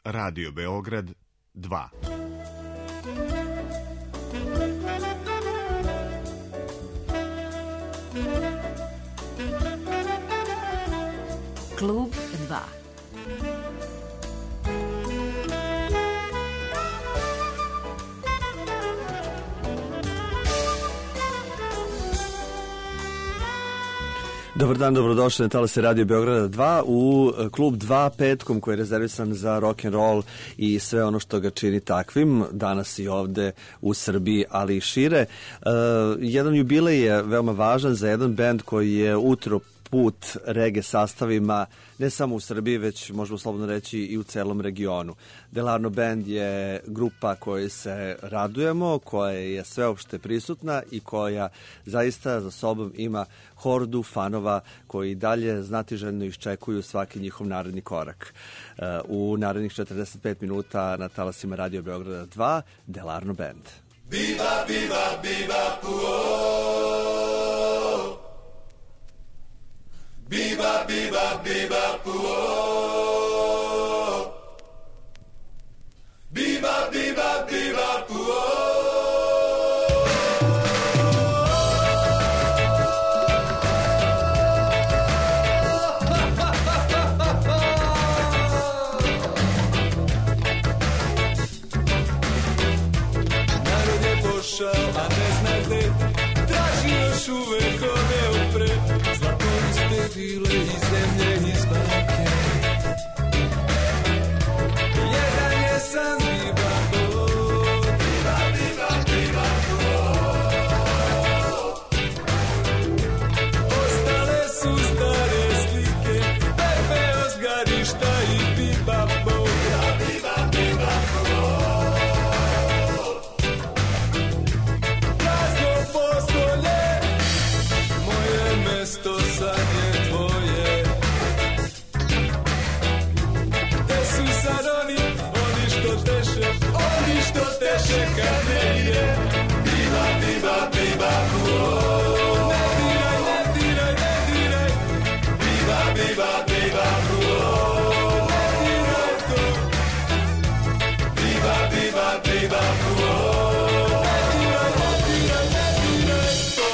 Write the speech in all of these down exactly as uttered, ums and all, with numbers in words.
Radio Beograd dva. Klub dva. Dobar dan, dobrodošli na talase Radio Beograda dva u klub dva petkom koji je rezervisan za rock and roll i sve ono što ga čini takvim danas i ovde u Srbiji, ali i šire. Uh, jedan jubilej je veoma važan za jedan bend koji je utro put reggae sastavima ne samo u Srbiji, već možemo slobodno reći i u celom regionu. Delarno Band je grupa kojoj se radujemo, koja je sveopšte prisutna i koja zaista za sobom ima hordu fanova koji dalje znatiželjno iščekuju svaki njihov naredni korak. U narednih četrdeset pet minuta na talasima Radio Beograda dva, Delarno Band. Biba, biba, biba, puo. Biba, biba, biba, puo. Biba, biba, biba, puo. Narod je pošao, a ne zna gde, traži još uvek ode upre. Bile iz zemlje, iz banke. Jedan je sam biba, oh, biba, biba, biba, oh. Ostale su stare slike, Pepeo s garišta i biba, oh, biba, biba, oh. Prazno postolje, moje mesto sad je. Oni što teše kad ne ide. Biba, biba, biba, puo. Ne diraj, ne diraj, ne diraj. Biba, biba, biba, puo. Ne diraj to. Biba, biba, biba, puo. Ne diraj, ne diraj, ne diraj to.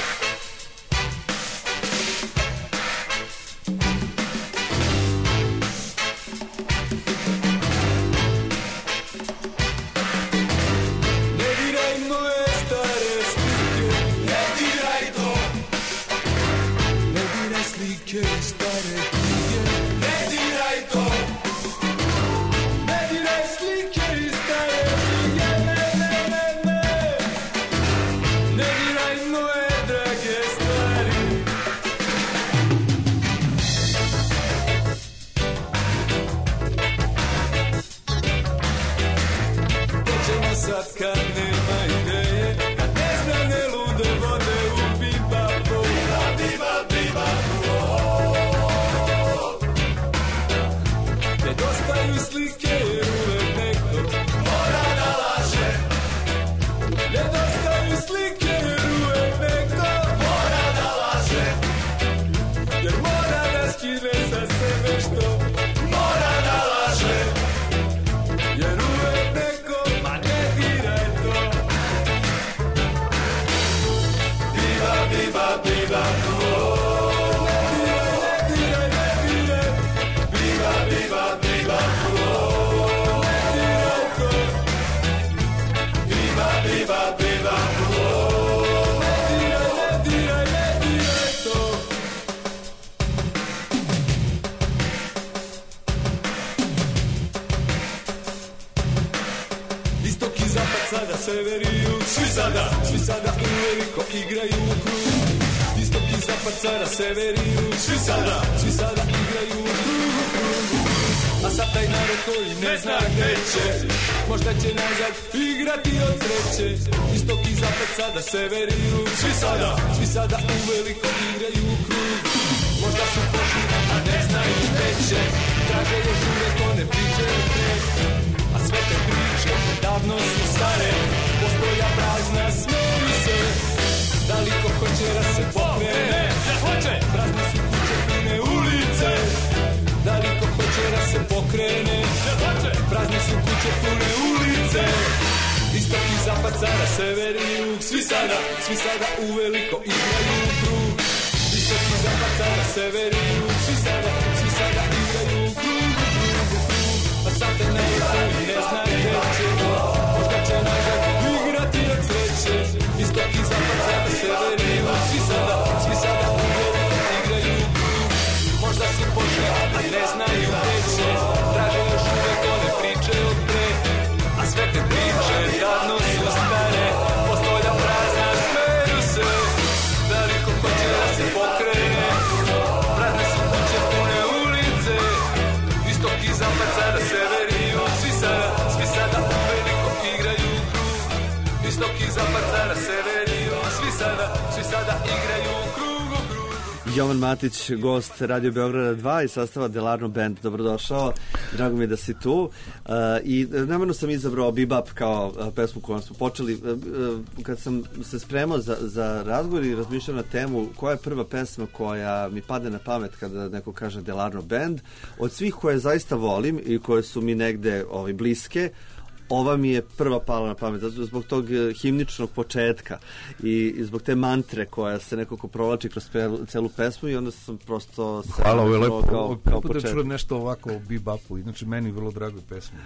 Sever i jug, svi sada, svi sada uveliko igraju u krug. Možda su pošli, a ne znaju gde će. Traže još uvek one priče pre. A sve te priče davno su stare. Postolja prazna, smeju se. Da li ko hoće da se pokrene? Prazne su kuće, pune ulice. Da li ko hoće da se pokrene? kuće pune ulice. Istok i zapad, sada sever i jug, svi sada, svi sada uveliko igraju u krug. Istok i zapad, sada sever i jug, svi sada, svi sada igraju u krug, u krug, u krug. A sad te ne vrati, ne znaju gdje će, možda će nazad igrati od sreće. Istok i zapad, sada sever i jug, svi sada, svi sada uveliko igraju u krug. Možda su pošli, a ne znaju gdje će, traže još uvek one priče od pre. A sve te priče davno su stare, postolja prazna, smeju se. Veliko hoće da se pokrene, prazne su kuće pune ulice. Istok i zapad, sada sever i jug, svi sada, svi sada uveliko igraju u krug. Istok i zapad, sada sever i jug, svi sada, svi sada igraju u krug. Jovan Matić, gost Radio Beograda dva i sastava Delarno Band. Dobrodošao, drago mi je da si tu. Uh, I namjerno sam izabrao Bebop kao uh, pesmu kojom smo počeli. Uh, uh, kad sam se spremao za, za razgovor i razmišljao na temu koja je prva pesma koja mi padne na pamet kada neko kaže Delarno Band, od svih koje zaista volim i koje su mi negde ovaj, bliske, ova mi je prva pala na pamet, zbog tog himničnog početka i zbog te mantre koja se nekako provlači kroz celu pesmu i onda sam prosto... Hvala, ovo je lepo, kao, kao da čujem nešto ovako o Bebopu, inače meni vrlo drago pesma.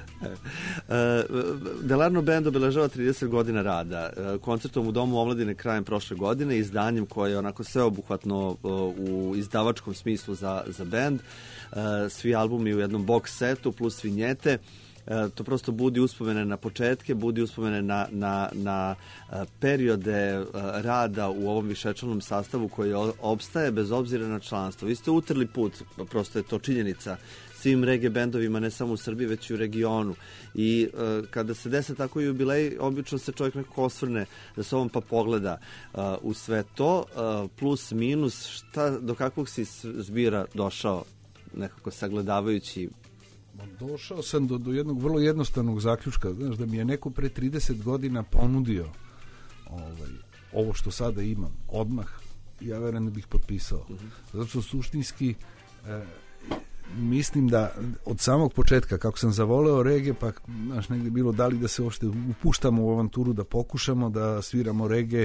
E, Delarno Band obeležava trideset godina rada, koncertom u Domu omladine krajem prošle godine, izdanjem koje je onako sveobuhvatno u izdavačkom smislu za, za band, svi albumi u jednom box setu plus vinjete. To prosto budi uspomene na početke, budi uspomene na, na, na periode rada u ovom višečlanom sastavu koji opstaje bez obzira na članstvo. Vi ste utrli put, prosto je to činjenica, svim reggae bendovima, ne samo u Srbiji, već i u regionu. I uh, kada se dese tako jubilej, obično se čovjek nekako osvrne za sobom pa pogleda uh, u sve to, uh, plus, minus, šta, do kakvog si zbira došao nekako sagledavajući. Došao sam do, do jednog vrlo jednostavnog zaključka, znaš, da mi je neko pre trideset godina ponudio ovaj, ovo što sada imam, odmah, ja verujem da bih potpisao. Uh-huh. Zato što suštinski e, mislim da od samog početka, kako sam zavoleo reggae, pa znaš, negdje bilo da li da se uopšte upuštamo u avanturu, da pokušamo da sviramo reggae,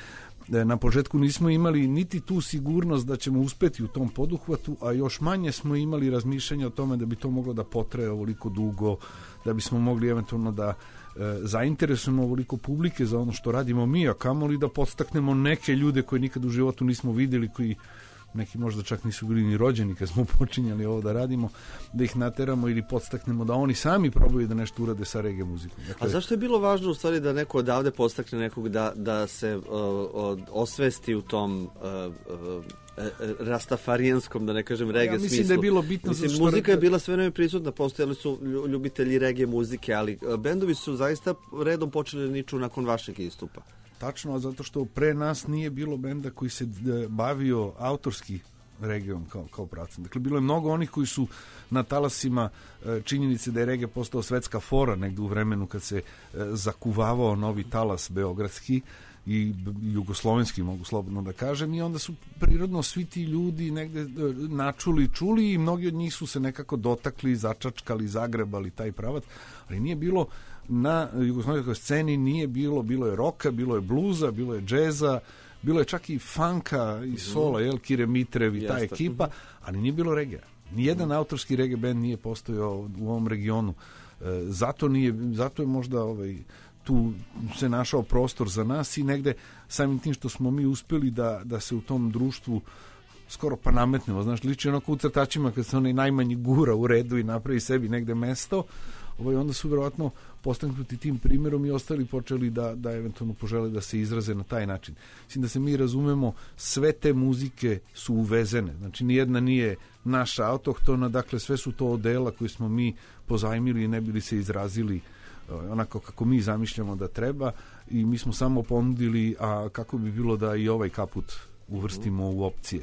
na početku nismo imali niti tu sigurnost da ćemo uspeti u tom poduhvatu, a još manje smo imali razmišljanja o tome da bi to moglo da potraje ovoliko dugo, da bismo mogli eventualno da e, zainteresujemo ovoliko publike za ono što radimo mi, a kamoli da podstaknemo neke ljude koje nikad u životu nismo vidjeli, koji neki možda čak nisu bili ni rođeni kad smo počinjali ovo da radimo, da ih nateramo ili podstaknemo da oni sami probaju da nešto urade sa reggae muzikom. Dakle, a zašto je bilo važno u stvari da neko odavde podstakne nekog da, da se uh, uh, osvesti u tom uh, uh, rastafarijanskom, da ne kažem reggae ja, mislim smislu. Da je bilo bitno mislim, što muzika je re... bila sve vreme prisutna, postojali su ljubitelji reggae muzike, ali uh, bendovi su zaista redom počeli niču nakon vašeg istupa. Tačno, zato što pre nas nije bilo benda koji se bavio autorski reggaeom kao, kao pravcem. Dakle, bilo je mnogo onih koji su na talasima činjenice da je reggae postao svetska fora negdje u vremenu kad se zakuvavao novi talas beogradski i jugoslovenski, mogu slobodno da kažem, i onda su prirodno svi ti ljudi negde načuli, čuli i mnogi od njih su se nekako dotakli, začačkali, zagrebali taj pravac, ali nije bilo na jugoslovenskoj sceni, nije bilo, bilo je roka, bilo je bluza, bilo je džeza, bilo je čak i funka i sola, jel, Kire Mitrev i ta ekipa, ali nije bilo reggae. Nijedan autorski reggae band nije postojao u ovom regionu. E, zato, nije, zato je možda ovaj, tu se našao prostor za nas i negde samim tim što smo mi uspjeli da, da se u tom društvu skoro pa nametnemo. Znaš, liči onako u crtačima kad se onaj najmanji gura u redu i napravi sebi negde mesto, ovaj, onda su vjerovatno postaknuti tim primjerom i ostali počeli da, da eventualno požele da se izraze na taj način. Mislim da se mi razumemo, sve te muzike su uvezene, znači nijedna nije naša autohtona, dakle sve su to odela koje smo mi pozajmili i ne bili se izrazili onako kako mi zamišljamo da treba i mi smo samo ponudili, a kako bi bilo da i ovaj kaput uvrstimo u opcije.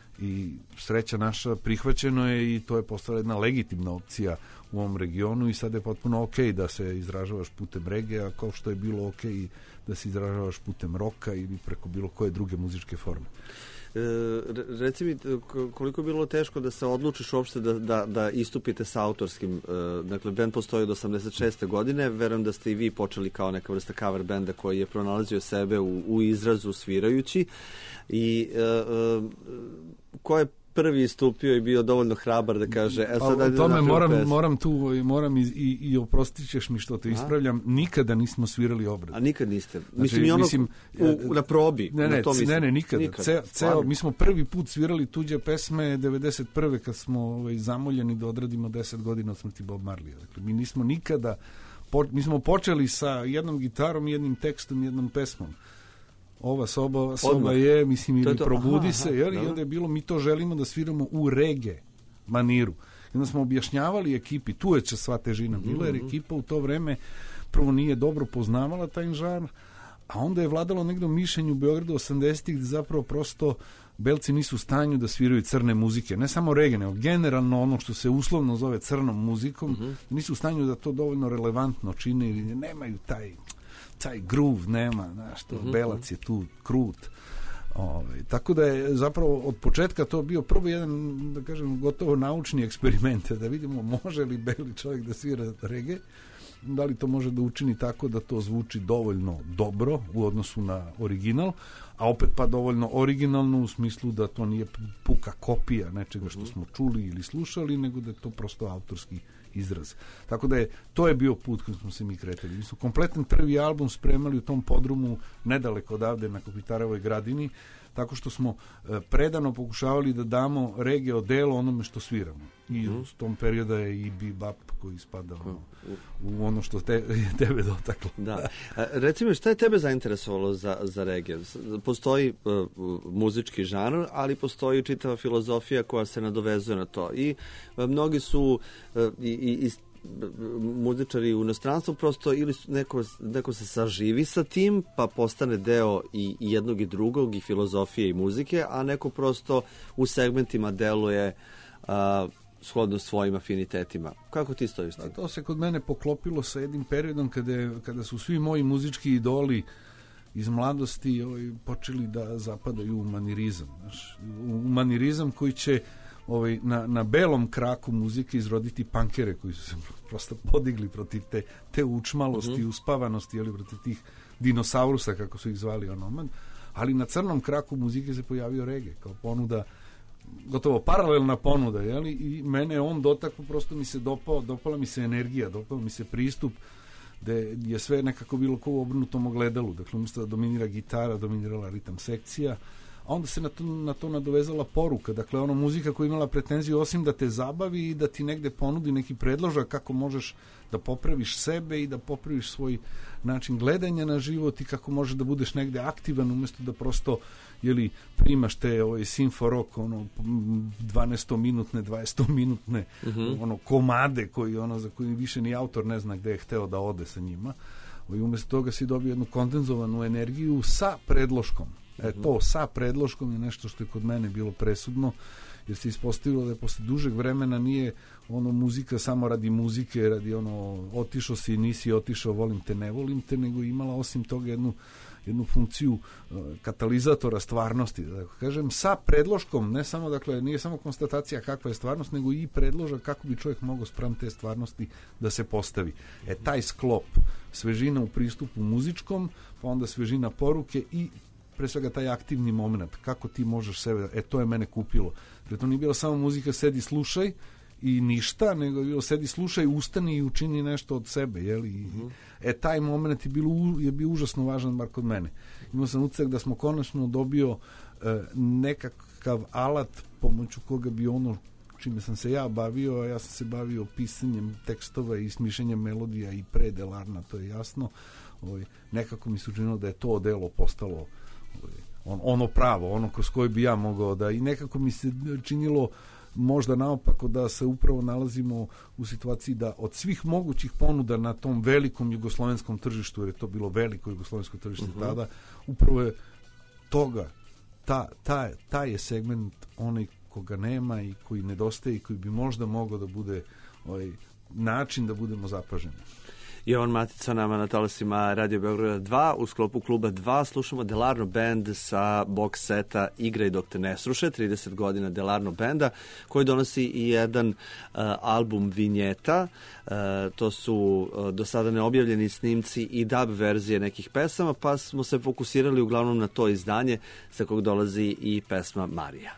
I sreća naša, prihvaćeno je i to je postala jedna legitimna opcija u ovom regionu i sad je potpuno ok da se izražavaš putem reggae, kao što je bilo ok da se izražavaš putem roka ili preko bilo koje druge muzičke forme. reci mi, koliko je bilo teško da se odlučiš uopšte da, da, da istupite sa autorskim, dakle, band postoji od osamdeset šeste godine, verujem da ste i vi počeli kao neka vrsta cover benda koji je pronalazio sebe u, u izrazu svirajući i uh, uh, ko je prvi istupio i bio dovoljno hrabar da kaže e, sad, o tome moram, moram tu moram i, i, i oprostit ćeš mi što te ispravljam, nikada nismo svirali obradu. A nikad niste? Znači, mislim i ono mislim, u, na probi? Ne, ne, na to mislim. ne, ne nikada. nikada. Ce, ceo, mi smo prvi put svirali tuđe pesme devedeset prve kad smo ovaj, zamoljeni da odradimo deset godina od smrti Bob Marleya. Dakle, mi nismo nikada, po, mi smo počeli sa jednom gitarom, jednim tekstom, jednom pesmom. Ova soba, ova soba Odmah. je, mislim, ili probudi aha, se, jer, i onda je bilo, mi to želimo da sviramo u reggae maniru. I onda smo objašnjavali ekipi, tu je sva težina bila, jer ekipa u to vreme prvo nije dobro poznavala taj žanr, a onda je vladalo negdje mišljenje u Beogradu osamdesetih gdje zapravo prosto belci nisu u stanju da sviraju crne muzike, ne samo reggae, nego generalno ono što se uslovno zove crnom muzikom, uh-huh. nisu u stanju da to dovoljno relevantno čine ili nemaju taj taj groove nema, znaš, to, uh-huh. belac je tu krut. Ove, tako da je zapravo od početka to bio prvo jedan, da kažem, gotovo naučni eksperiment, da vidimo može li beli čovjek da svira reggae, da li to može da učini tako da to zvuči dovoljno dobro u odnosu na original, a opet pa dovoljno originalno u smislu da to nije puka kopija nečega što smo čuli ili slušali, nego da je to prosto autorski izraz. Tako da je, to je bio put kojim smo se mi kretali. Mi smo kompletan prvi album spremali u tom podrumu nedaleko odavde na Kopitarovoj gradini, tako što smo e, predano pokušavali da damo reggae odelo onome što sviramo. I u tom perioda je i bebop koji spada u, u ono što te, tebe dotaklo. Da. A, reci mi, šta je tebe zainteresovalo za, za reggae? Postoji uh, muzički žanr, ali postoji čitava filozofija koja se nadovezuje na to. I uh, mnogi su uh, i, i, i muzičari u inostranstvu prosto ili neko, neko se saživi sa tim pa postane deo i, i jednog i drugog i filozofije i muzike, a neko prosto u segmentima deluje uh, shodno svojim afinitetima. Kako ti stojiš? Da, to se kod mene poklopilo sa jednim periodom kada, je, kada su svi moji muzički idoli iz mladosti ovaj, počeli da zapadaju u manirizam. Znaš, u manirizam koji će ovaj, na, na belom kraku muzike izroditi punkere koji su se prosto podigli protiv te, te učmalosti, mm-hmm. uspavanosti, ali protiv tih dinosaurusa, kako su ih zvali onomad. Ali na crnom kraku muzike se pojavio reggae kao ponuda, gotovo paralelna ponuda, jeli? I mene on dotakao, prosto mi se dopao, dopala mi se energija, dopao mi se pristup, da je sve nekako bilo kao u obrnutom ogledalu. Dakle, umjesto da dominira gitara, dominirala ritam sekcija, a onda se na to, na to nadovezala poruka. Dakle, ono muzika koja je imala pretenziju osim da te zabavi i da ti negde ponudi neki predložak kako možeš da popraviš sebe i da popraviš svoj način gledanja na život i kako možeš da budeš negde aktivan umjesto da prosto jeli, primaš te ovaj, simfo rock, ono, dvanaestominutne, dvadesetminutne uh-huh. ono, komade koji, ono, za koji više ni autor ne zna gde je hteo da ode sa njima. I umjesto toga si dobio jednu kondenzovanu energiju sa predloškom. E, to sa predloškom je nešto što je kod mene bilo presudno, jer se ispostavilo da je posle dužeg vremena nije ono muzika samo radi muzike, radi ono otišao si, nisi otišao, volim te, ne volim te, nego imala osim toga jednu, jednu funkciju uh, katalizatora stvarnosti, da kažem, sa predloškom, ne samo, dakle, nije samo konstatacija kakva je stvarnost, nego i predložak kako bi čovjek mogao spram te stvarnosti da se postavi. E, taj sklop, svežina u pristupu muzičkom, pa onda svežina poruke i pre svega taj aktivni moment, kako ti možeš sebe, e to je mene kupilo. Jer to nije bilo samo muzika sedi slušaj i ništa, nego je bilo sedi slušaj, ustani i učini nešto od sebe, jeli? Mm-hmm. E taj moment je, bilo, je bio užasno važan bar kod mene. Imao sam utisak da smo konačno dobio e, nekakav alat pomoću koga bi ono čime sam se ja bavio, a ja sam se bavio pisanjem tekstova i smišljenjem melodija i pre Delarna, to je jasno. Ovaj, nekako mi se učinilo da je to delo postalo On, ono pravo, ono kroz koje bi ja mogao da, i nekako mi se činilo možda naopako da se upravo nalazimo u situaciji da od svih mogućih ponuda na tom velikom jugoslovenskom tržištu, jer je to bilo veliko jugoslovensko tržište uh-huh. tada, upravo je toga, ta, ta, ta je segment onaj koga nema i koji nedostaje i koji bi možda mogao da bude ovaj način da budemo zapaženi. Jovan Matica nama na talasima Radio Beograda dva. U sklopu kluba dva slušamo Delarno band sa box seta Igra i dok te ne sruše, trideset godina Delarno benda, koji donosi i jedan uh, album vinjeta. Uh, to su uh, do sada neobjavljeni snimci i dub verzije nekih pesama, pa smo se fokusirali uglavnom na to izdanje sa kog dolazi i pesma Marija.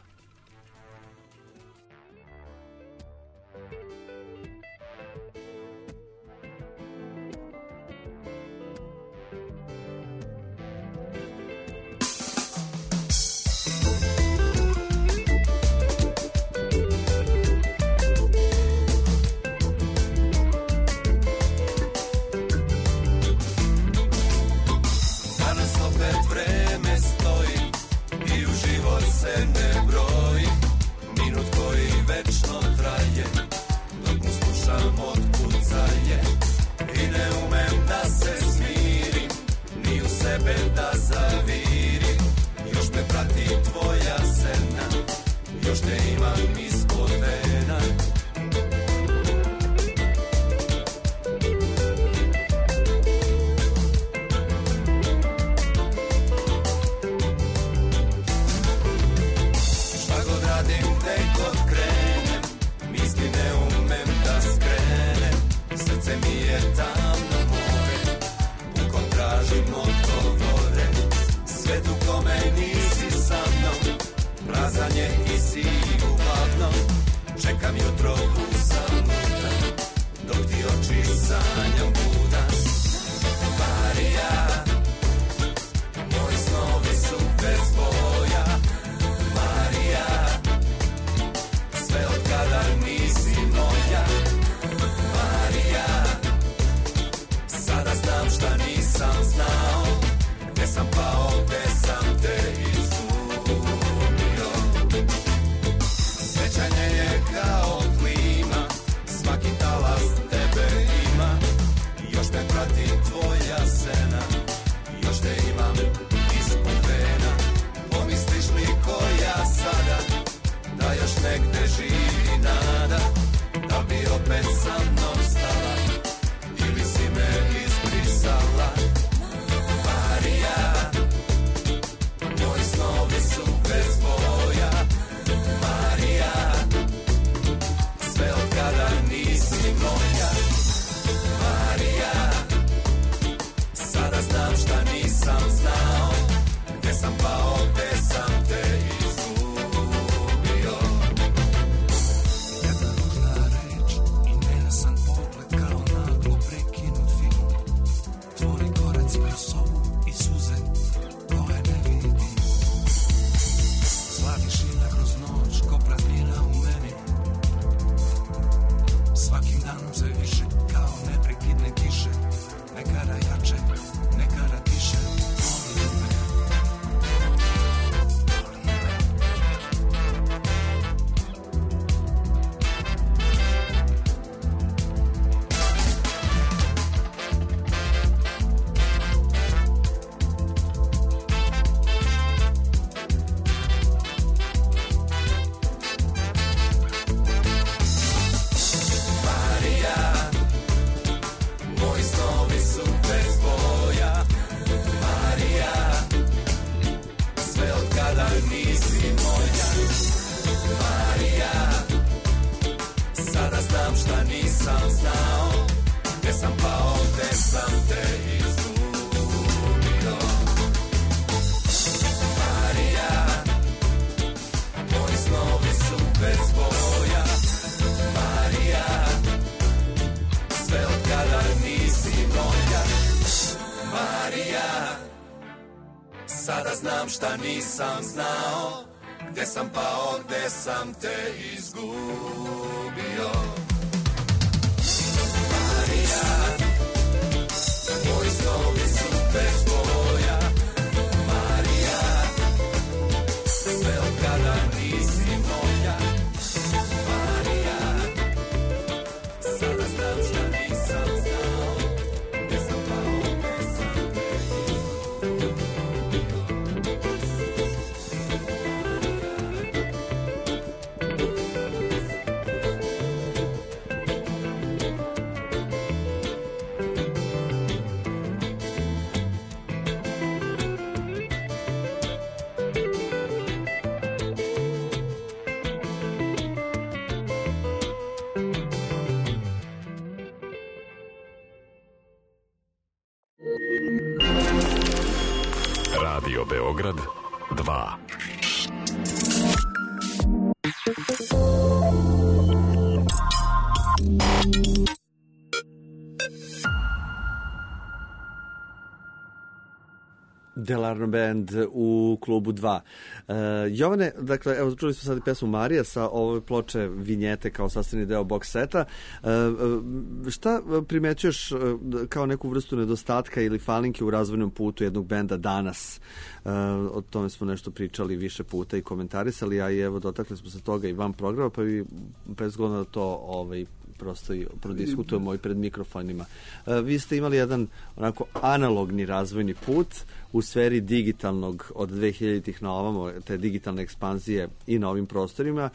Sada znam šta nisam znao, gde sam pao, gde sam te izgubio. Marija, moji snovi su bez boja. Marija, sve od kada nisi moja. Marija, sada znam šta nisam znao, gde sam pao, gde sam te izgubio. Radio Beograd dva. Delarno Band u klubu dva. Uh, Jovane, dakle, evo, čuli smo sad i pesmu Marija sa ove ploče Vinjete kao sastavni deo box seta. Uh, šta primećuješ uh, kao neku vrstu nedostatka ili falinke u razvojnom putu jednog benda danas? Uh, o tome smo nešto pričali više puta i komentarisali, a i evo dotakli smo se toga i van programa, pa bi bez godina da to ovaj, prosto i prodiskutujemo i pred mikrofonima. Uh, vi ste imali jedan onako analogni razvojni put u sferi digitalnog od dvehiljaditih na ovamo, te digitalne ekspanzije i na ovim prostorima.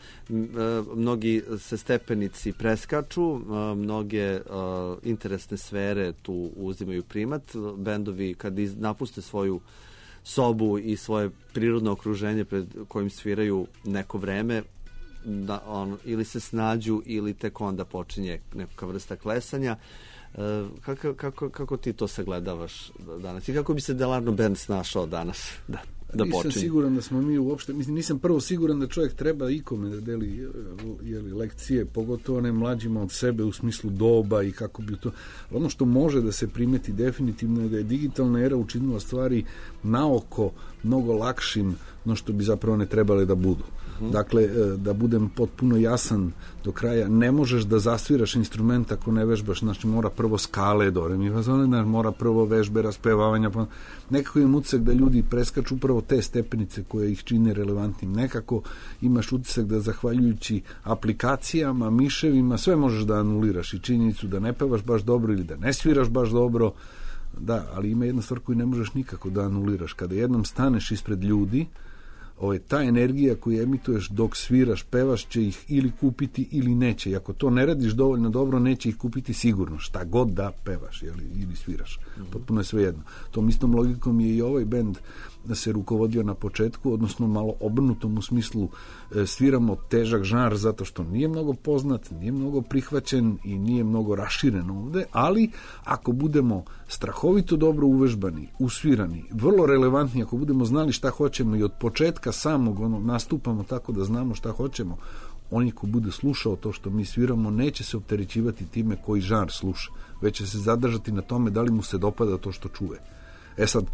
Mnogi se stepenici preskaču, mnoge interesne sfere tu uzimaju primat. Bendovi kad napuste svoju sobu i svoje prirodno okruženje pred kojim sviraju neko vreme, da on, ili se snađu ili tek onda počinje neka vrsta klesanja. Kako, kako, kako ti to sagledavaš danas i kako bi se Delarno Band snašao danas da, da nisam počinje? Siguran da smo mi uopšte, mislim, nisam prvo siguran da čovjek treba ikome da deli jeli, lekcije, pogotovo ne mlađima od sebe u smislu doba i kako bi to, ono što može da se primeti definitivno je da je digitalna era učinila stvari naoko mnogo lakšim no što bi zapravo ne trebale da budu. Dakle, da budem potpuno jasan do kraja, ne možeš da zasviraš instrument ako ne vežbaš, znači mora prvo skale do re mi fa sol, mora prvo vežbe, raspevavanja, pa nekako imam utisak da ljudi preskaču upravo te stepenice koje ih čine relevantnim. Nekako imaš utisak da zahvaljujući aplikacijama, miševima, sve možeš da anuliraš i činjenicu da ne pevaš baš dobro ili da ne sviraš baš dobro. Da, ali ima jedna stvar koju ne možeš nikako da anuliraš. Kada jednom staneš ispred ljudi, Ove, ta energija koju emituješ dok sviraš, pevaš, će ih ili kupiti ili neće. I ako to ne radiš dovoljno dobro, neće ih kupiti sigurno. Šta god da pevaš jeli, ili sviraš. Potpuno je svejedno. Tom istom logikom je i ovaj bend da se rukovodio na početku, odnosno malo obrnutom u smislu e, sviramo težak žanr zato što nije mnogo poznat, nije mnogo prihvaćen i nije mnogo raširen ovde, ali ako budemo strahovito dobro uvežbani, usvirani, vrlo relevantni, ako budemo znali šta hoćemo i od početka samog ono, nastupamo tako da znamo šta hoćemo, oni ko bude slušao to što mi sviramo neće se opterećivati time koji žanr sluša, već će se zadržati na tome da li mu se dopada to što čuje. E sad,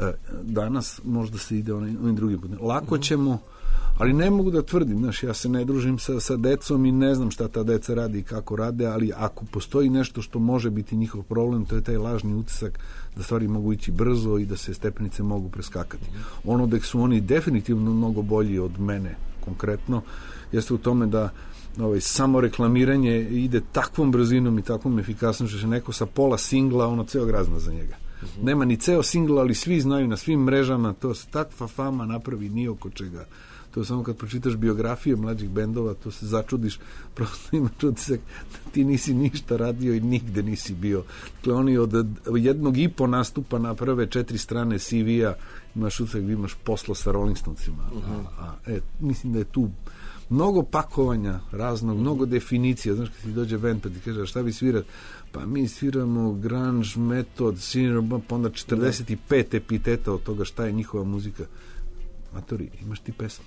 danas možda se ide onim drugim putem. Lako ćemo, ali ne mogu da tvrdim, znaš, ja se ne družim sa, sa decom i ne znam šta ta deca radi i kako rade, ali ako postoji nešto što može biti njihov problem, to je taj lažni utisak da stvari mogu ići brzo i da se stepenice mogu preskakati. Ono da su oni definitivno mnogo bolji od mene, konkretno, jeste u tome da ovaj, samo reklamiranje ide takvom brzinom i takvom efikasnošću da se neko sa pola singla, ono ceo grazna za njega. Uh-huh. Nema ni ceo singl, ali svi znaju na svim mrežama, to se takva fama napravi ni oko čega. To je samo kad pročitaš biografije mlađih bendova, to se začudiš, prosto imaš utisak da ti nisi ništa radio i nigde nisi bio. Dakle, oni od jednog i po nastupa na prve četiri strane C V-a imaš utisak da imaš posla sa Rolling Stonesima. Uh-huh. A, a, e, mislim da je tu mnogo pakovanja raznog, uh-huh. mnogo definicija. Znaš, kad ti dođe band pa ti kaže šta vi svirate, pa mi sviramo grunge, metod, pa onda četrdeset pet epiteta od toga šta je njihova muzika. Matori, imaš ti pesmu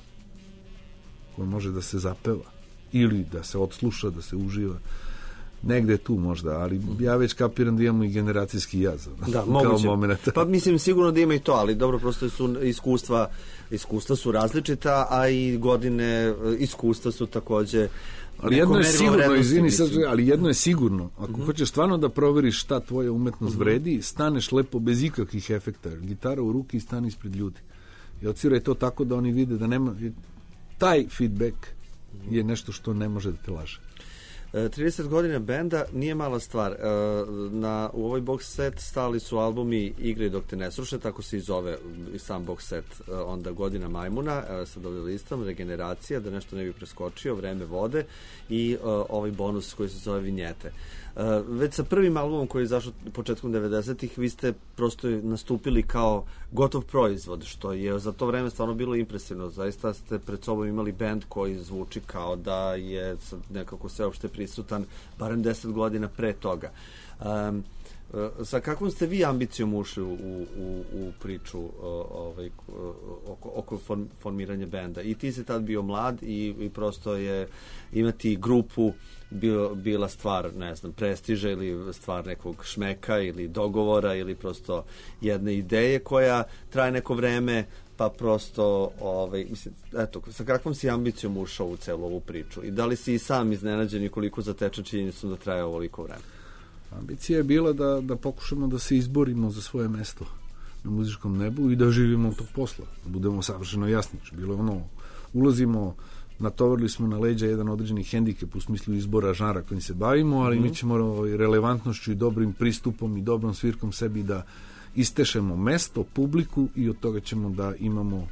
koja može da se zapeva ili da se odsluša, da se uživa. Negde tu možda, ali ja već kapiram da imamo i generacijski jaz. Da, moguće. Pa mislim sigurno da ima i to, ali dobro, prosto su iskustva, iskustva su različita, a i godine iskustva su takođe. Ali jedno je sigurno, izvini sad, ali jedno je sigurno. Ako uh-huh. hoćeš stvarno da proveriš šta tvoja umetnost uh-huh. vredi, staneš lepo bez ikakvih efekta. Gitara u ruki i stani ispred ljudi. I odsviraj to tako da oni vide da nema... Taj feedback uh-huh. je nešto što ne može da te laže. trideset godina benda nije mala stvar. Na, u ovoj box set stali su albumi Igre dok te ne sruše, tako se i zove i sam box set. Onda Godina majmuna, evo sad ovdje listom, Regeneracija, da nešto ne bi preskočio, Vreme vode i uh, ovaj bonus koji se zove Vinjete. Uh, već sa prvim albumom koji je izašao početkom devedesetih vi ste prosto nastupili kao gotov proizvod, što je za to vreme stvarno bilo impresivno. Zaista ste pred sobom imali bend koji zvuči kao da je nekako sveopšte prisutan barem deset godina pre toga. Um, Sa kakvom ste vi ambicijom ušli u, u, u priču ovaj, oko, oko formiranja benda? I ti si tad bio mlad i, i prosto je imati grupu bio, bila stvar, ne znam, prestiža ili stvar nekog šmeka ili dogovora ili prosto jedne ideje koja traje neko vreme, pa prosto, ovaj, mislim, eto, sa kakvom si ambicijom ušao u celu ovu priču? I da li si i sam iznenađen i koliko zatečen činjenicom da traje ovoliko vreme? Ambicija je bila da, da pokušamo da se izborimo za svoje mesto na muzičkom nebu i da živimo od tog posla. Da budemo savršeno jasni. Bilo je ono, ulazimo, natovarili smo na leđa jedan određeni hendikep u smislu izbora žanra kojim se bavimo, ali mm. mi ćemo ovaj, relevantnošću i dobrim pristupom i dobrom svirkom sebi da istešemo mesto, publiku i od toga ćemo da imamo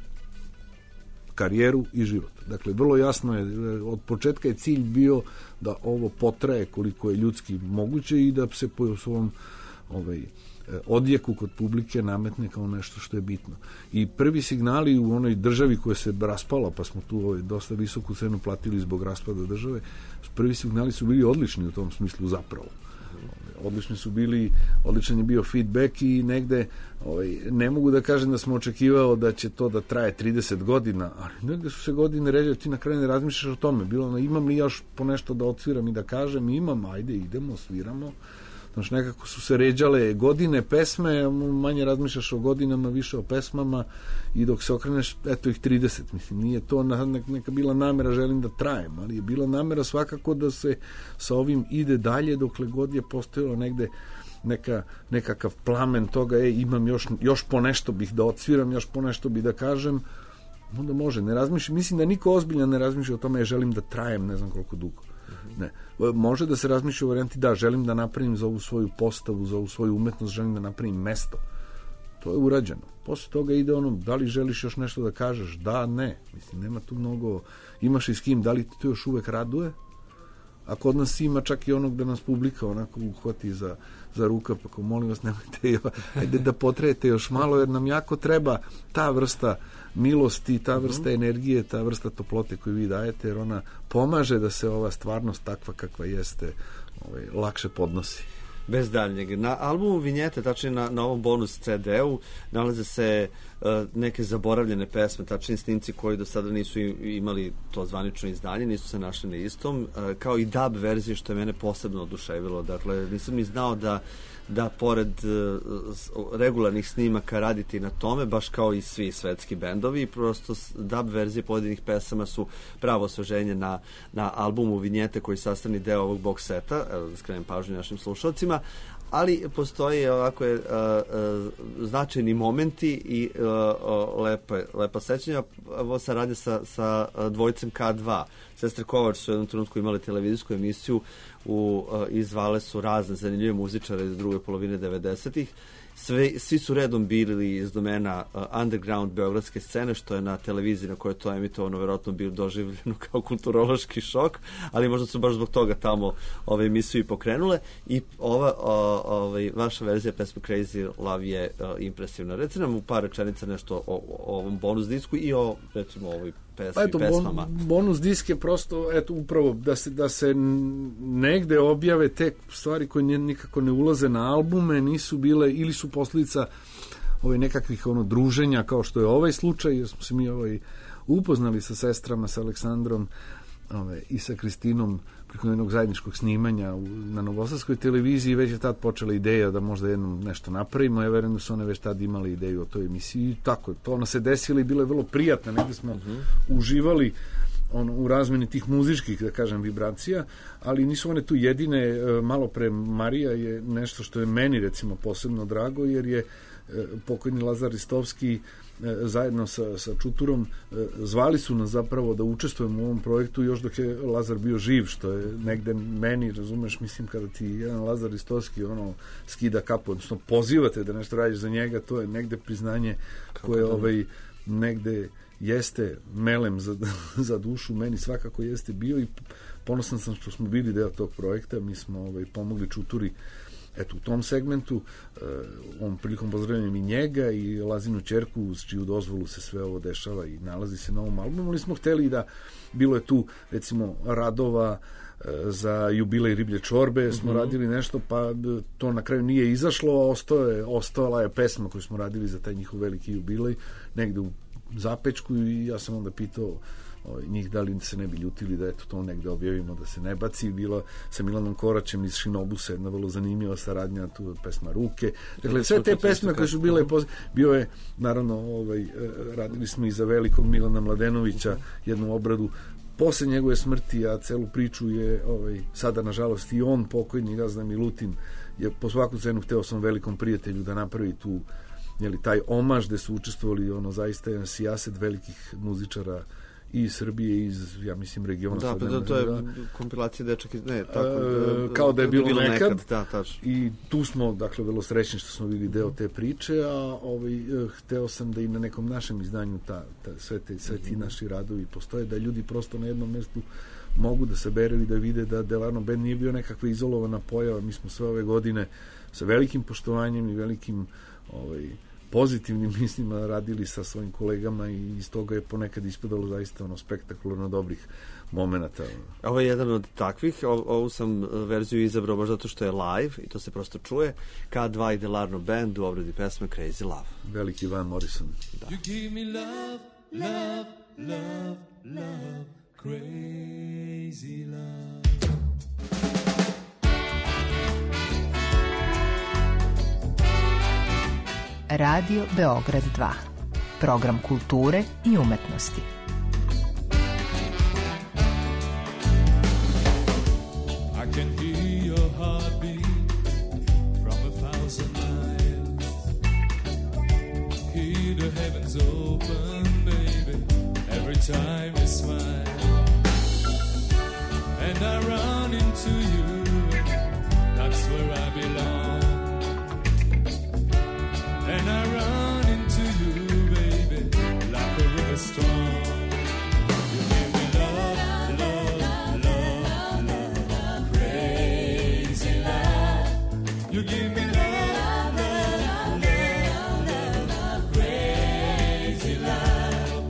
karijeru i život. Dakle, vrlo jasno je, od početka je cilj bio da ovo potraje koliko je ljudski moguće i da se po svom ovaj, odjeku kod publike nametne kao nešto što je bitno. I prvi signali u onoj državi koja se raspala, pa smo tu ovaj, dosta visoku cenu platili zbog raspada države, prvi signali su bili odlični u tom smislu zapravo. Odlični su bili, odličan je bio feedback i negde, ovaj, ne mogu da kažem da smo očekivao da će to da traje trideset godina, ali negde su se godine ređe, ti na kraju ne razmišljaš o tome, bilo ono, imam li još po nešto da odsviram i da kažem, imam, ajde, idemo, sviramo. Znači, nekako su se ređale godine, pesme, manje razmišljaš o godinama, više o pesmama i dok se okreneš, eto ih trideset, mislim, nije to neka bila namera, želim da trajem, ali je bila namera svakako da se sa ovim ide dalje dokle god je postojalo negde neka, nekakav plamen toga, e, imam još, još po nešto bih da odsviram, još po nešto bih da kažem, onda može, ne razmišljam, mislim da niko ozbiljno ne razmišlja o tome, ja želim da trajem ne znam koliko dugo. Ne. Može da se razmišlja u varijanti da želim da napravim za ovu svoju postavu, za ovu svoju umetnost, želim da napravim mesto. To je urađeno. Posle toga ide ono, da li želiš još nešto da kažeš? Da, ne. Mislim, nema tu mnogo, imaš i s kim, da li ti to još uvek raduje? A kod nas ima čak i onog da nas publika onako uhvati za, za ruka, pa ko molim vas, nemojte, ajde da potrajete još malo, jer nam jako treba ta vrsta milosti, ta vrsta mm-hmm. energije, ta vrsta toplote koju vi dajete, jer ona pomaže da se ova stvarnost takva kakva jeste ovaj, lakše podnosi. Bez daljnjeg. Na albumu Vinjete, tačnije na, na ovom bonus ce de-u, nalaze se uh, neke zaboravljene pesme, tačnije snimci koji do sada nisu imali to zvanično izdanje, nisu se našli na istom, uh, kao i dub verzije, što je mene posebno oduševilo. Dakle, nisam ni znao da da pored uh, regularnih snimaka radite i na tome, baš kao i svi svetski bendovi, prosto dub verzije pojedinih pesama su pravo osveženje na, na albumu Vinjete koji je sastavni deo ovog box seta, evo da skrenem pažnju našim slušalcima, ali postoje ovako je, uh, uh, značajni momenti i uh, lepe, lepa sećanja. Ovo saradnja sa, sa dvojicem ka dva. Sestre Kovač su u jednom trenutku imali televizijsku emisiju u, uh, i zvale su razne zanimljive muzičare iz druge polovine devedesetih. Sve, svi su redom bili iz domena uh, underground beogradske scene, što je na televiziji na kojoj je to emitovano verovatno bilo doživljeno kao kulturološki šok, ali možda su baš zbog toga tamo ove emisije i pokrenule i ova o, ovaj, vaša verzija pesme Crazy Love je uh, impresivna. Reci nam u par rečenica nešto o, o ovom bonus disku i o, recimo, ovoj pesmi, pa eto, pesmama. Bon, bonus disk je prosto, eto, upravo da se, da se negde objave te stvari koje nikako ne ulaze na albume, nisu bile, ili su posljedica ovaj, nekakvih ono, druženja, kao što je ovaj slučaj, jer smo se mi ovaj, upoznali sa sestrama, sa Aleksandrom ovaj, i sa Kristinom preko jednog zajedničkog snimanja u, na Novosadskoj televiziji. Već je tad počela ideja da možda jednom nešto napravimo. Ja verujem da su one već tad imali ideju o toj emisiji i tako, to ona se desila i bilo je vrlo prijatno, negde smo uh-huh. uživali ono, u razmeni tih muzičkih, da kažem, vibracija, ali nisu one tu jedine. Malo pre Marija je nešto što je meni recimo posebno drago, jer je pokojni Lazar Ristovski zajedno sa, sa Čuturom zvali su nas zapravo da učestvujemo u ovom projektu još dok je Lazar bio živ, što je negde meni, razumeš, mislim, kada ti jedan Lazar Ristovski ono skida kapu, odnosno pozivate da nešto radiš za njega, to je negde priznanje koje ovaj, negde jeste melem za, za dušu, meni svakako jeste bio i ponosan sam što smo bili deo tog projekta. Mi smo ovaj, pomogli Čuturi eto, u tom segmentu, uh, ovom prilikom pozdravljam i njega i Lazinu ćerku, uz čiju dozvolu se sve ovo dešava i nalazi se na ovom albumu, ali smo hteli da, bilo je tu, recimo, radova uh, za jubilej Riblje čorbe, smo mm-hmm. radili nešto, pa to na kraju nije izašlo, a ostao je, ostala je pesma koju smo radili za taj njihov veliki jubilej, negde u Zapečku, i ja sam onda pitao ovaj, njih da li se ne bi ljutili da eto to negde objavimo, da se ne baci. Bilo sa Milanom Koraćem iz Šinobusa jedna vrlo zanimljiva saradnja, tu pesma Ruke. Dakle, sve te pesme koje su bile, bio je, naravno, ovaj, radili smo i za velikog Milana Mladenovića jednu obradu posle njegove smrti, a celu priču je ovaj, sada, nažalost, i on pokojni Gazda Milutin je po svaku cenu hteo svom velikom prijatelju da napravi tu, jeli, taj omaž gde su učestvovali ono zaista jedan sijaset velikih muzičara i iz Srbije i iz, ja mislim, regiona. Da, pa da, to je da, kompilacija Dečak iz... Ne, tako, e, kao da je bilo, bilo nekad. nekad da, tačno. I tu smo, dakle, vrlo srećni što smo bili deo te priče, a ovaj, hteo sam da i na nekom našem izdanju ta, ta, sve, te, sve ti naši radovi postoje, da ljudi prosto na jednom mestu mogu da saberu i da vide da Delarno Band nije bio nekakva izolovana pojava. Mi smo sve ove godine sa velikim poštovanjem i velikim ovaj, pozitivnim mislima radili sa svojim kolegama i iz toga je ponekad ispadalo zaista ono spektakularno dobrih momenata. Ovo je jedan od takvih, o, ovu sam verziju izabrao baš zato što je live i to se prosto čuje. K dva i Delarno Band u obradi pesme Crazy Love. Veliki Van Morrison. Da. You give me love, love, love, love, crazy love. Radio Beograd dva. Program kulture i umetnosti. I can hear your heartbeat from a thousand miles. Hear the heavens open, baby, every time you smile. And I run into you, that's where I belong. And I run into you, baby, like a river storm. You give me love, love, love, love, love, crazy love. You give me love, love, love, love, love, crazy love.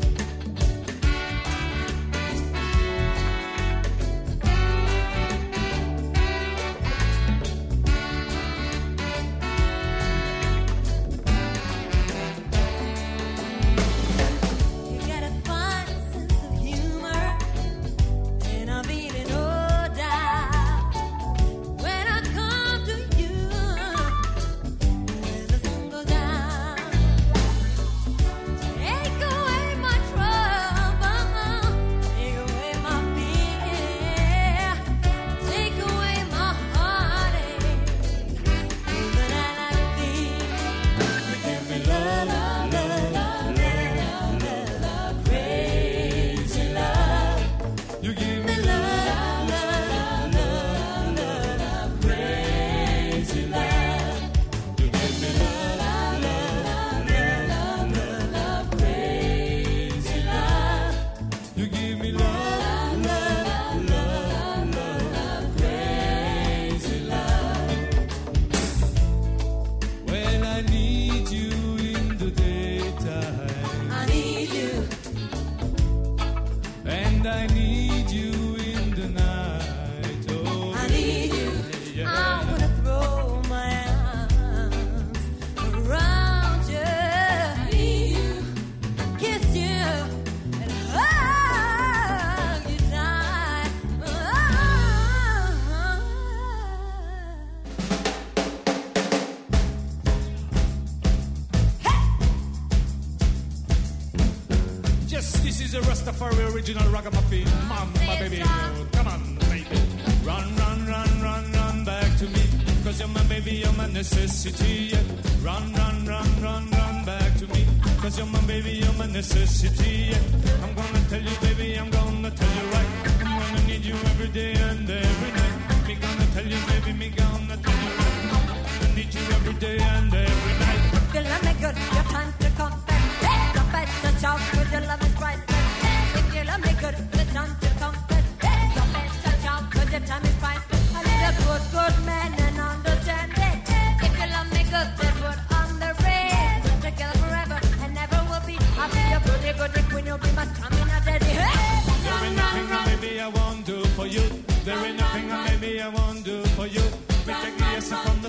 Original ragamuffin, mama baby, come on baby, run, run, run, run, run back to me, cause you're my baby, you're my necessity, yeah. Run, run, run, run, run back to me, cause you're my baby, you're my necessity, yeah. I'm gonna tell you baby, I'm gonna tell you right, I'm gonna need you every day and every night, me gonna tell you baby, me gonna tell you right, I need you every day and every night. You love me good, you're trying to confess, the better shout, cause your love is priceless. You love me good, but it's time to confess. Your best touch out, cause your time is priceless. I need a good, good man and understand it.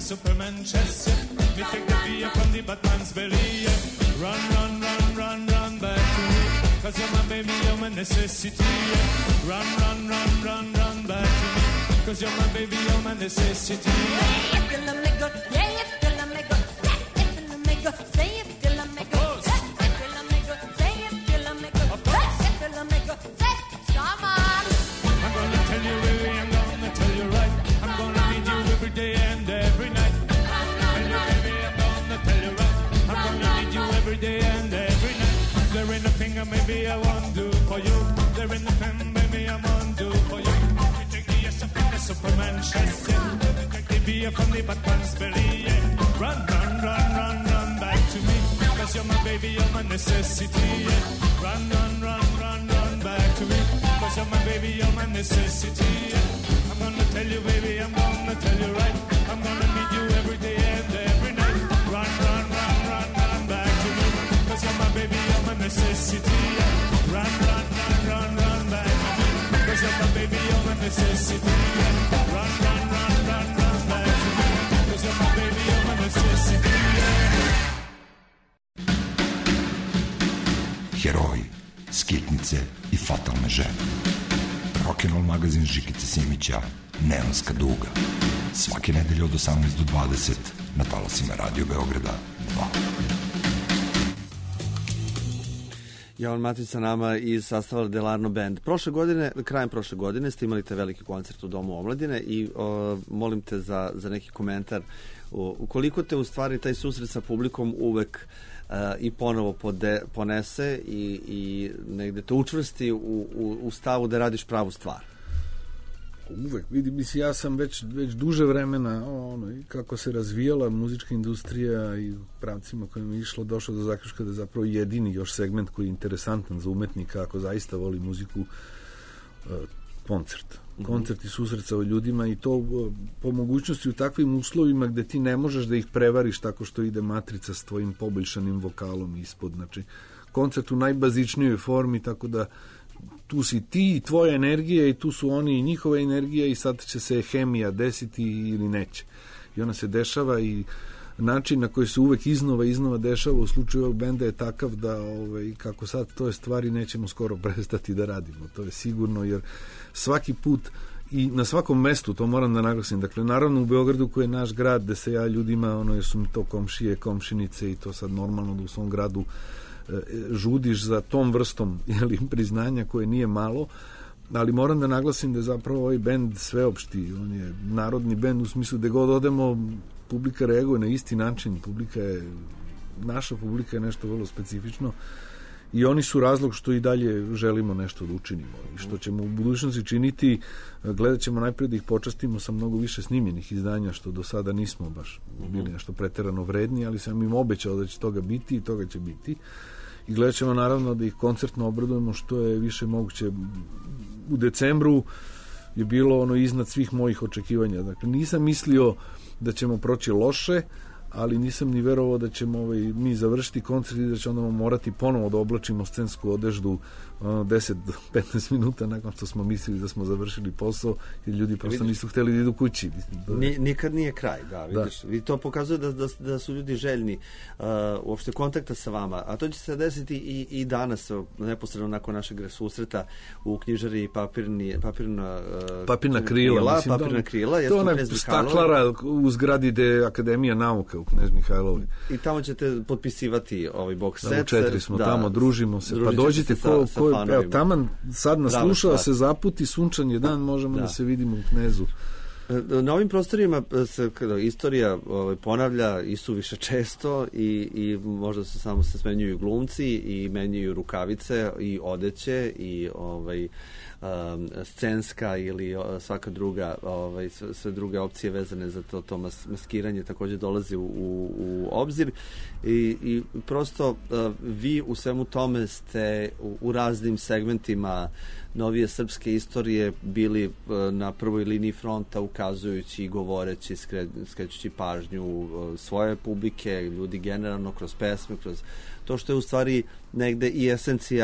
Superman chest, yeah. Me take the fear from the Batman's belly, yeah. Run, run, run, run, run back to me. Cause you're my baby, you're my necessity, yeah. Run, run, run, run, run back to me. Cause you're my baby, you're my necessity, yeah. If you love me good, yeah, if you love me good, if you love me good, say if you love me good, if you love me good, say if you love me good, if you love me good, say, come on. I'm gonna tell you, baby, I'm gonna tell you right. I'm gonna need you every day and every night. Tell you, baby, I'm gonna tell you right. I'm gonna need you every day and every night. There ain't nothing uh, maybe I won't do for you. There ain't nothing, baby, I won't do for you. You take the S from the Superman chest, yeah. You take the beer from the Batman's belly, yeah. Run, run, run, run, run back to me. Cause you're my baby, you're my necessity, yeah. Run, run, run, run, run back to me. Cause you're my baby, you're my necessity, yeah. I'm gonna tell you, baby, I'm gonna tell you right. I'm gonna need you every day and every night. Run, run, run, run, run back to me. Cause you're my baby, you're my necessity, yeah. Run, run, run, run, run back to me. Cause you're my baby, you're my necessity, yeah. Run, run, run, run, run back to me. Cause you're my baby, you're my necessity, yeah. Heroji, skitnice i fatalne žene. Rock'n'roll magazin Žikice Simića, Neonska duga. Svake nedelje od osamnaest do dvadeset na talasima Radio Beograda dva. Jovan Matić sa nama iz sastava Delarno Band. Prošle godine, krajem prošle godine ste imali te veliki koncert u Domu omladine i o, molim te za, za neki komentar. O, ukoliko te u stvari taj susret sa publikom uvek uh, i ponovo pode, ponese i, i negde te učvrsti u, u, u stavu da radiš pravu stvar? Uvek, vidi, mislim, ja sam već, već duže vremena, ono, i kako se razvijala muzička industrija i pravcima kojima je išlo, došlo do zaključka da je zapravo jedini još segment koji je interesantan za umetnika ako zaista voli muziku, uh, koncert. Mm-hmm. Koncert i susret sa ljudima i to uh, po mogućnosti u takvim uslovima gde ti ne možeš da ih prevariš tako što ide matrica s tvojim poboljšanim vokalom ispod. Znači, koncert u najbazičnijoj formi, tako da tu si ti i tvoja energija i tu su oni i njihova energija i sad će se hemija desiti ili neće. I ona se dešava i način na koji se uvek iznova iznova dešava u slučaju ovog benda je takav da ovaj, kako sad to je stvari nećemo skoro prestati da radimo. To je sigurno jer svaki put i na svakom mestu, to moram da naglasim, dakle naravno u Beogradu koji je naš grad gde se ja ljudima, ono jer su mi to komšije, komšinice i to sad normalno da u svom gradu žudiš za tom vrstom jeli, priznanja koje nije malo, ali moram da naglasim da je zapravo ovaj bend sveopšti, on je narodni bend u smislu da god odemo publika reaguje na isti način, publika je naša publika je nešto vrlo specifično i oni su razlog što i dalje želimo nešto da učinimo i što ćemo u budućnosti činiti, gledat ćemo najprije da ih počastimo sa mnogo više snimljenih izdanja što do sada nismo baš bili nešto preterano vredni, ali sam im obećao da će toga biti i toga će biti i gledat ćemo naravno da ih koncertno obradujemo što je više moguće. U decembru je bilo ono iznad svih mojih očekivanja, dakle nisam mislio da ćemo proći loše, ali nisam ni verovao da ćemo ovaj, mi završiti koncert i da će onda morati ponovo da oblačimo scensku odeždu ono, deset do petnaest minuta nakon što smo mislili da smo završili posao i ljudi prosto vidiš, nisu hteli da idu kući. Ni, nikad nije kraj, da, vidiš. Da. I to pokazuje da, da, da su ljudi željni uh, uopšte kontakta sa vama, a to će se desiti i, i danas, neposredno nakon našeg susreta u knjižari Papirni, papirna, uh, papirna krila. krila mislim, papirna da, krila. To je ona staklara u zgradi gde Akademija nauka u Knez Mihajlovoj. I tamo ćete potpisivati ovaj box set. U četiri smo da, tamo, družimo se. Pa dođite, sa, ko, sa ko, evo, taman sad naslušao se zaputi, sunčan je dan, možemo da, da se vidimo u Knezu. Na ovim prostorima se kada istorija ovaj, ponavlja isuviše često i, i možda se samo se smenjuju glumci i menjaju rukavice i odeće i ovaj um, scenska ili svaka druga ovaj, sve, sve druge opcije vezane za to, to mas, maskiranje također dolazi u, u, u obzir i, i prosto uh, vi u svemu tome ste u, u raznim segmentima novije srpske istorije bili uh, na prvoj liniji fronta ukazujući i govoreći, skre, skrećući pažnju uh, svoje publike, ljudi generalno kroz pesme, kroz to što je u stvari negde i esencija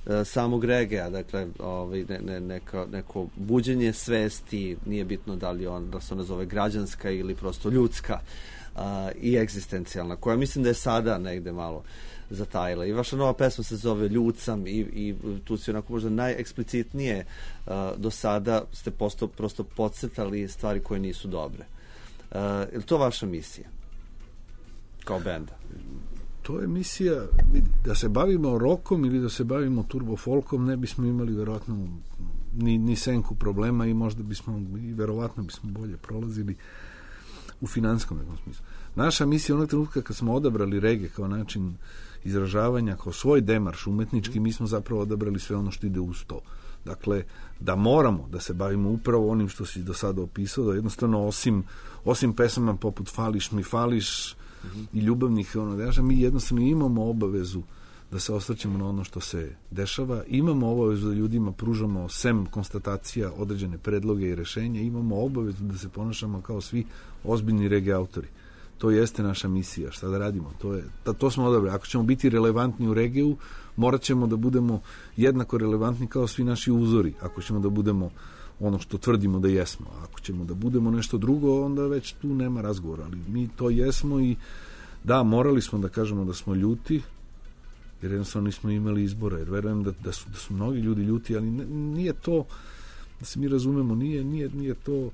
samog regea, dakle ovaj, ne, ne, neka, neko buđenje svesti, nije bitno da li on, da se ona zove građanska ili prosto ljudska uh, i egzistencijalna, koja mislim da je sada negde malo zatajila. I vaša nova pesma se zove Ljucam i, i tu si onako možda najeksplicitnije uh, do sada ste posto, prosto podcrtali stvari koje nisu dobre. Uh, je li to vaša misija kao benda? To je misija, da se bavimo rokom ili da se bavimo turbo folkom, ne bismo imali verovatno ni, ni senku problema i možda bismo, i verovatno bismo bolje prolazili u finanskom nekom smislu. Naša misija onog trenutka kad smo odabrali reggae kao način izražavanja, kao svoj demarš umetnički, mi smo zapravo odabrali sve ono što ide uz to. Dakle, da moramo da se bavimo upravo onim što si do sada opisao, da jednostavno osim, osim pesama poput Fališ mi fališ, i ljubavnih ono deša, mi jednostavno imamo obavezu da se osvrćemo na ono što se dešava, imamo obavezu da ljudima pružamo sem konstatacija određene predloge i rešenja, imamo obavezu da se ponašamo kao svi ozbiljni reggae autori. To jeste naša misija, šta da radimo, to, je, to, to smo odabrali. Ako ćemo biti relevantni u reggaeu, morat ćemo da budemo jednako relevantni kao svi naši uzori, ako ćemo da budemo ono što tvrdimo da jesmo. Ako ćemo da budemo nešto drugo, onda već tu nema razgovora, ali mi to jesmo i da, morali smo da kažemo da smo ljuti, jer jednostavno nismo imali izbora, jer verujem da, da, su, da su mnogi ljudi ljuti, ali ne, nije to, da se mi razumemo, nije, nije, nije to,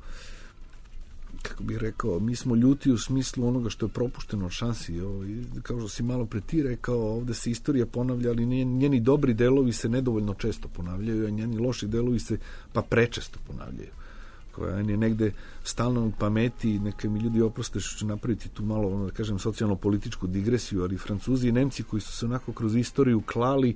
kako bih rekao, mi smo ljuti u smislu onoga što je propušteno od šansi. I, kao što si malo pre ti rekao, ovde se istorija ponavlja, ali njeni dobri delovi se nedovoljno često ponavljaju, a njeni loši delovi se pa prečesto ponavljaju. Koja je negde stalno u pameti, neka mi ljudi oproste što ću napraviti tu malo, ono, da kažem, socijalno-političku digresiju, ali Francuzi i Nemci koji su se onako kroz istoriju klali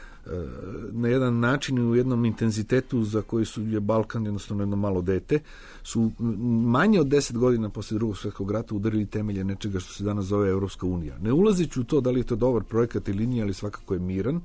na jedan način i u jednom intenzitetu za koji su je Balkan jednostavno jedno malo dete, su manje od deset godina posle drugog svjetskog rata udarili temelje nečega što se danas zove Evropska unija. Ne ulazeći u to da li je to dobar projekat ili nije, ali svakako je miran,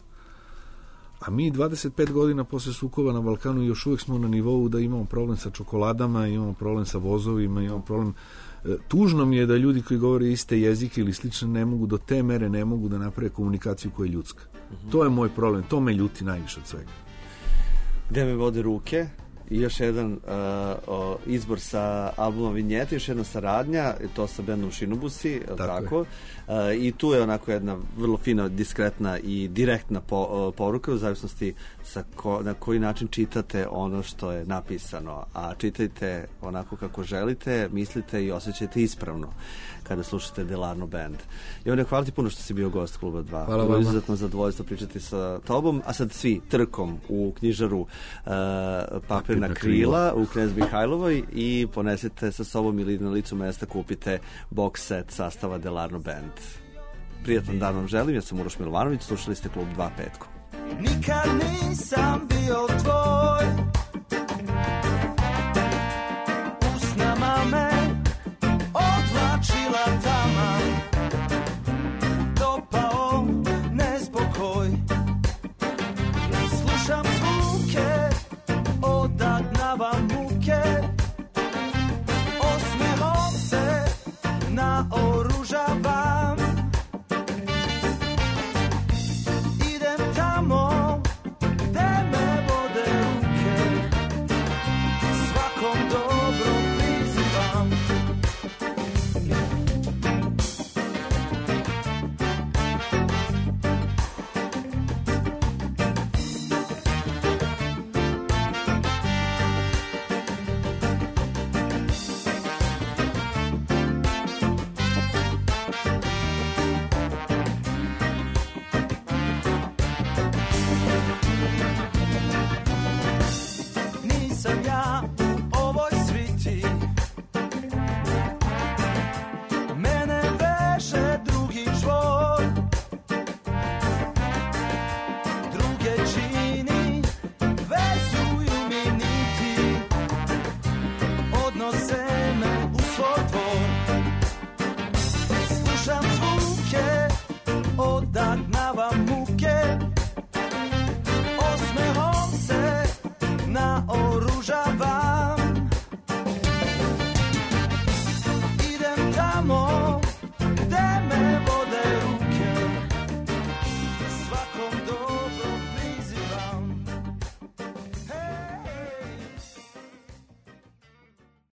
a mi dvadeset pet godina posle sukoba na Balkanu još uvijek smo na nivou da imamo problem sa čokoladama, imamo problem sa vozovima, imamo problem. Tužno mi je da ljudi koji govore iste jezike ili slično ne mogu, do te mere ne mogu da naprave komunikaciju koja je ljudska. Mm-hmm. To je moj problem, to me ljuti najviše od svega. Gde me vode ruke? I još jedan uh, o, izbor sa albuma Vinjete, još jedna saradnja, to sa bendom Šinobusi, tako, tako. Uh, i tu je onako jedna vrlo fina, diskretna i direktna po, uh, poruka, u zavisnosti sa ko, na koji način čitate ono što je napisano, a čitajte onako kako želite, mislite i osjećajte ispravno kada slušate Delarno Band. Jovane, hvala ti puno što si bio gost Kluba dva. Hvala Bilo vama. Izuzetno zadovoljstvo pričati sa tobom, a sad svi trkom u knjižaru uh, Papir na krila u Knez Mihajlovoj i ponesete sa sobom ili na licu mesta kupite box set sastava Delarno Band. Prijatan dan vam želim, ja sam Uroš Milovanović, slušali ste Klub dva petkom. Nikad nisam bio tvoj, usnama me odvlačila tama, dopao nespokoj. Slušam zvuke, odagnava muke, osmehom se naoružava.